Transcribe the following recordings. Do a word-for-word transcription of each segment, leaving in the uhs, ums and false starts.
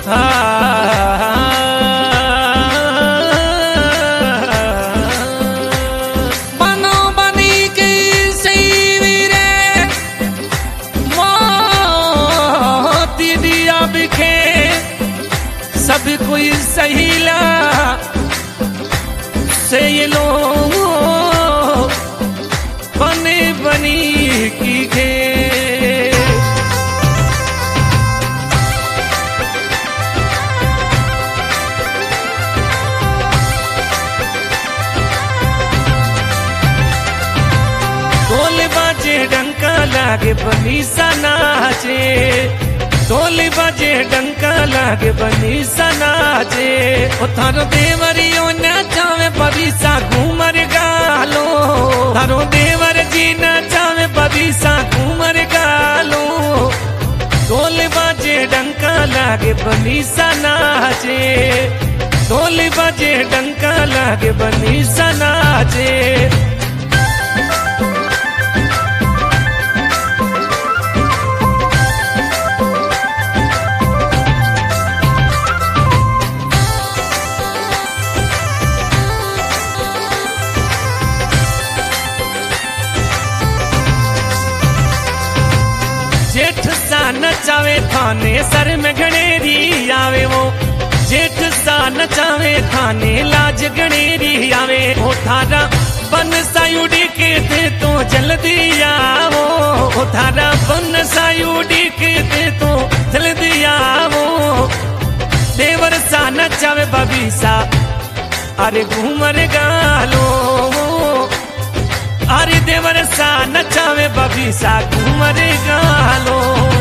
बनो बनी की सही वीरे मोती दिया बिखे सब कोई सहीला से ये लोग बने बनी की खे ढोल बाजे डंका लागे बनी सा नाचे ढोल बाजे डंका लागे बनी सा नाचे ओ थारो देवरियो नाचावे बबीसा घूमर गालो थारो देवर जी नाचावे बबीसा घूमर गालो ढोल बाजे डंका लागे बनी सा नाचे ढोल बाजे डंका लागे बनी सा नाचे जेठ सा नचावे थाने सर में घनेरी आवे वो जेठ सा नचावे थाने लाज घनेरी आवे वो थारा बन सायुडी के थे तो जल्दी आवो वो थारा बन सायुडी के थे तो जल्दी आवो देवर सा नचावे बबीसा अरे घूमर गालो अरे देवर सा नचावे बबीसा घूमर गालो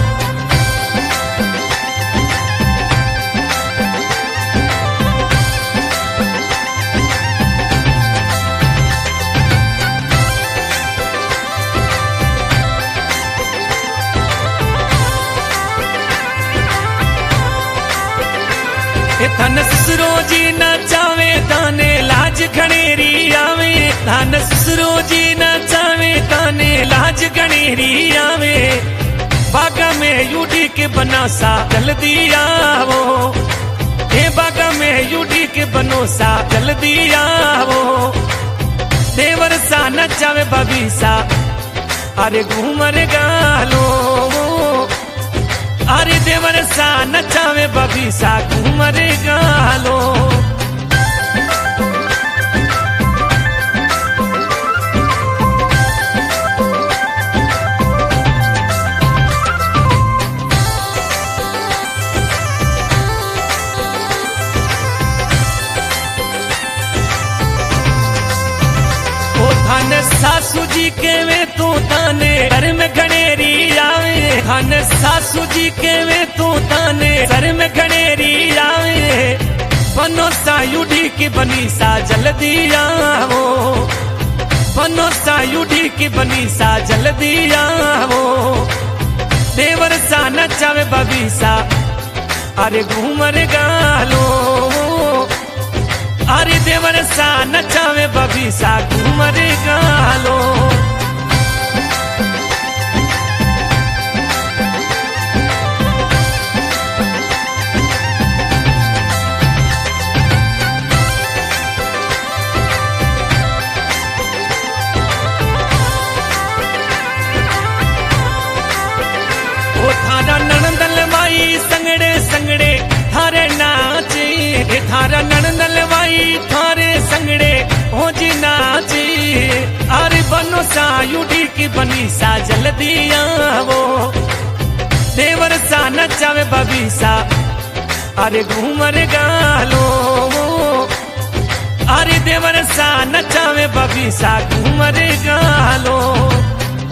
धन ससुरोजी नचावे ताने लाज घनेरी आवे धन ससुरोजी नचावे ताने लाज घनेरी आवे बागा में यूडी के बनोसा जल्दी आवो हे बागा में यूडी के बनोसा जल्दी आवो देवर सा नचावे बबीसा अरे घूमर गालो अरे देवर सा नचावे बबीसा घूमर गालो सासू जी के वे तू ताने घर में घनेरी आवे धन सासू जी के वे तू ताने घर में घनेरी आवे बनो सायुडी की बनी सा जल्दी आवो बनो सायुडी की बनी सा जल्दी आवो देवर सा नचावे बबीसा अरे घूमर गालो अरे देवर सा नचावे बबीसा घूमर गालो ओ थारा नणंदल माई संगड़े संगड़े थारे नाचे थारा नणंदल माई थारे संगड़े हो जी नाचे अरे बनो सायुडी की बनी सा जल्दी आवो देवर सा नचावे बबीसा अरे घूमर गालो अरे देवर सा नचावे बबीसा घूमर गालो